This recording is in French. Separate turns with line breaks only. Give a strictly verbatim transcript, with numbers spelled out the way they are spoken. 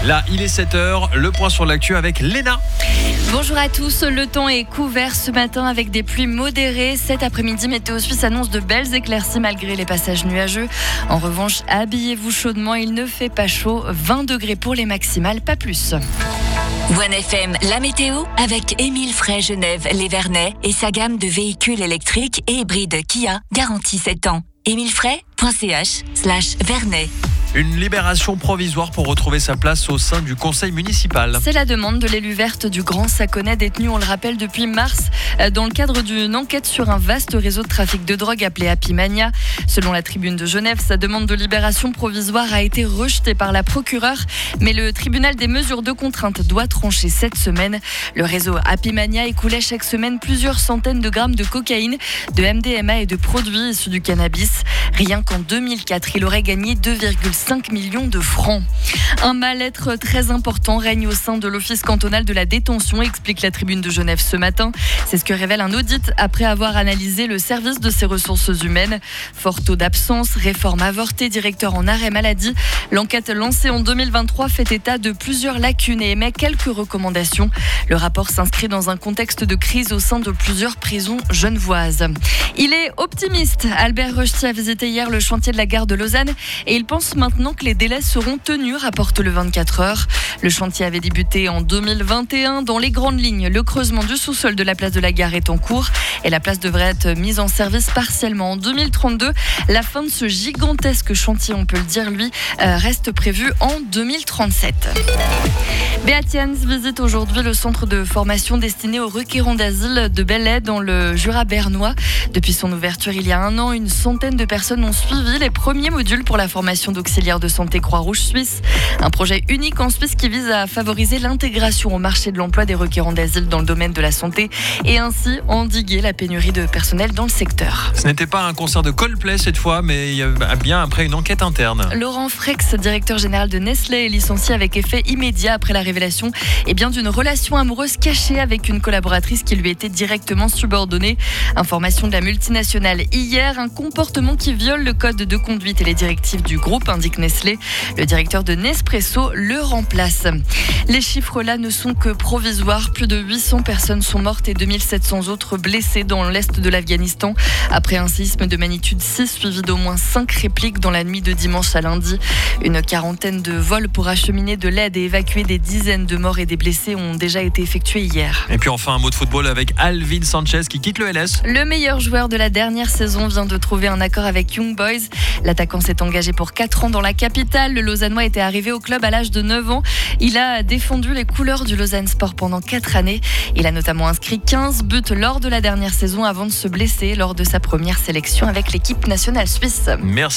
Là, il est sept heures, le point sur l'actu avec Léna.
Bonjour à tous, le temps est couvert ce matin avec des pluies modérées. Cet après-midi, Météo Suisse annonce de belles éclaircies malgré les passages nuageux. En revanche, habillez-vous chaudement, il ne fait pas chaud, vingt degrés pour les maximales, pas plus.
One F M, la météo avec Émile Frey Genève, les Vernets et sa gamme de véhicules électriques et hybrides Kia, garantie sept ans. émilefrey point c h slash Vernet.
Une libération provisoire pour retrouver sa place au sein du conseil municipal.
C'est la demande de l'élu verte du Grand Saconnet, détenu, on le rappelle, depuis mars, dans le cadre d'une enquête sur un vaste réseau de trafic de drogue appelé Happy Mania. Selon la Tribune de Genève, sa demande de libération provisoire a été rejetée par la procureure, mais le tribunal des mesures de contrainte doit trancher cette semaine. Le réseau Happy Mania écoulait chaque semaine plusieurs centaines de grammes de cocaïne, de M D M A et de produits issus du cannabis. Rien qu'en deux mille quatre, il aurait gagné deux virgule cinq millions de francs. Un mal-être très important règne au sein de l'Office cantonal de la détention, explique la Tribune de Genève ce matin. C'est ce que révèle un audit après avoir analysé le service de ses ressources humaines. Fort taux d'absence, réforme avortée, directeur en arrêt maladie. L'enquête lancée en deux mille vingt-trois fait état de plusieurs lacunes et émet quelques recommandations. Le rapport s'inscrit dans un contexte de crise au sein de plusieurs prisons genevoises. Il est optimiste. Albert Rochetier a visité hier le chantier de la gare de Lausanne et il pense maintenant que les délais seront tenus, rapporte le vingt-quatre heures. Le chantier avait débuté en deux mille vingt et un. Dans les grandes lignes, le creusement du sous-sol de la place de la gare est en cours et la place devrait être mise en service partiellement en deux mille trente-deux. La fin de ce gigantesque chantier, on peut le dire, lui, euh, reste prévue en deux mille trente-sept. Beat Jans visite aujourd'hui le centre de formation destiné aux requérants d'asile de Belley dans le Jura bernois. Depuis son ouverture il y a un an, une centaine de personnes ont suivi les premiers modules pour la formation d'auxiliaires de santé Croix-Rouge suisse. Un projet unique en Suisse qui vise à favoriser l'intégration au marché de l'emploi des requérants d'asile dans le domaine de la santé et ainsi endiguer la pénurie de personnel dans le secteur.
Ce n'était pas un concert de Coldplay cette fois, mais il y a bien après une enquête interne.
Laurent Frex, directeur général de Nestlé, est licencié avec effet immédiat après la révélation eh bien, d'une relation amoureuse cachée avec une collaboratrice qui lui était directement subordonnée. Information de la multinationale hier, un comportement qui viole le code de conduite et les directives du groupe, indique Nestlé. Le directeur de Nespresso le remplace. Les chiffres là ne sont que provisoires. Plus de huit cents personnes sont mortes et deux mille sept cents autres blessées dans l'est de l'Afghanistan après un séisme de magnitude six suivi d'au moins cinq répliques dans la nuit de dimanche à lundi. Une quarantaine de vols pour acheminer de l'aide et évacuer des dizaines de morts et des blessés ont déjà été effectués hier.
Et puis enfin un mot de football avec Alvin Sanchez qui quitte le L S.
Le meilleur joueur de la dernière saison vient de trouver un accord avec Young Boys. L'attaquant s'est engagé pour quatre ans dans la capitale. Le Lausannois était arrivé au club à l'âge de neuf ans. Il a défendu les couleurs du Lausanne Sport pendant quatre années. Il a notamment inscrit quinze buts lors de la dernière saison avant de se blesser lors de sa première sélection avec l'équipe nationale suisse.
Merci.